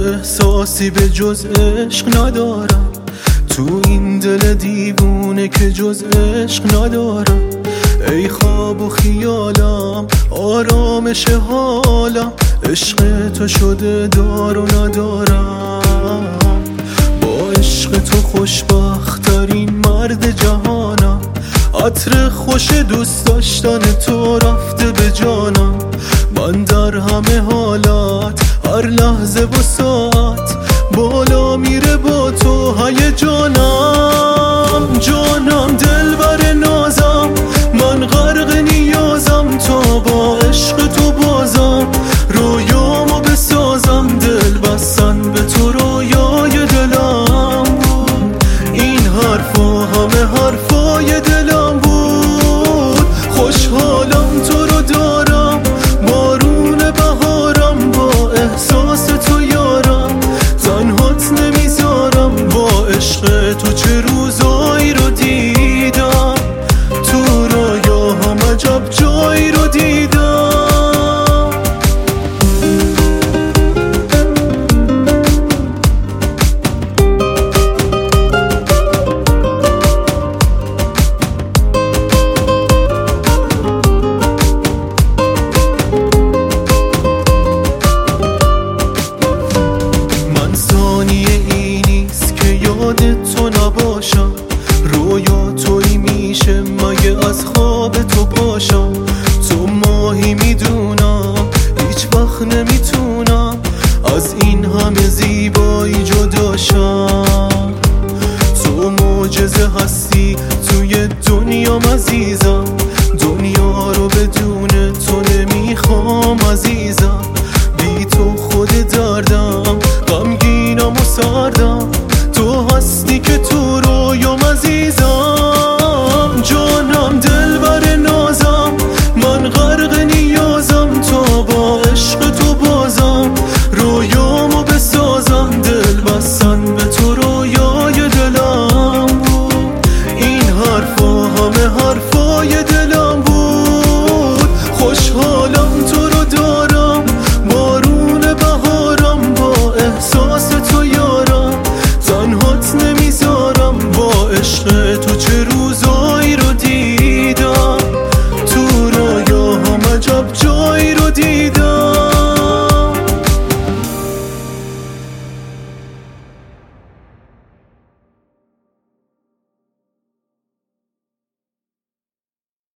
احساسی به جز عشق ندارم، تو این دل دیوونه که جز عشق ندارم. ای خواب و خیالم، آرامش حالم، عشق تو شده دار و ندارم. با عشق تو خوشبخت‌ترین مرد جهانم، عطر خوش دوست داشتن تو رفته به جانم. من در همه حالت، هر لحظه و ساعت، بالا میره با تو هیجانم. جانم دلبر نازم، من غرق نیازم، تا با عشق تو بازم رویامو بسازم. دل بستن به تو رویای دلم بود، این حرفا همه حرفای دلم بود. خوشحالم تو رو دارم، بارون بهارم، با احساس تو یارم، تنهات نمیذارم. با عشق تو چه روزایی رو دیدم، تو رویاهم عجب جایی رو دیدم. تو نباشم، رویا تویی میشه مگه از خواب تو پاشم. تو ماهی میدونم، هیچ وقت نمیتونم از این همه زیبایی جداشم. تو معجزه هستی توی دنیام عزیزم، دنیا رو بدون تو نمیخوام عزیزم. بی تو خود دردم، غمگینم و سردم، تو هستی که تو رویام عزیزم. جانم دلبر نازم، من غرق نیازم، تا با عشق تو بازم رویامو بسازم. دل بستن به تو رویای دلم بود، این حرفا همه حرفای دلم بود. خوشحالم تو رو دارم، بارون بهارم، با احساس تو یارم، تنهات نمیذارم. با عشق تو چه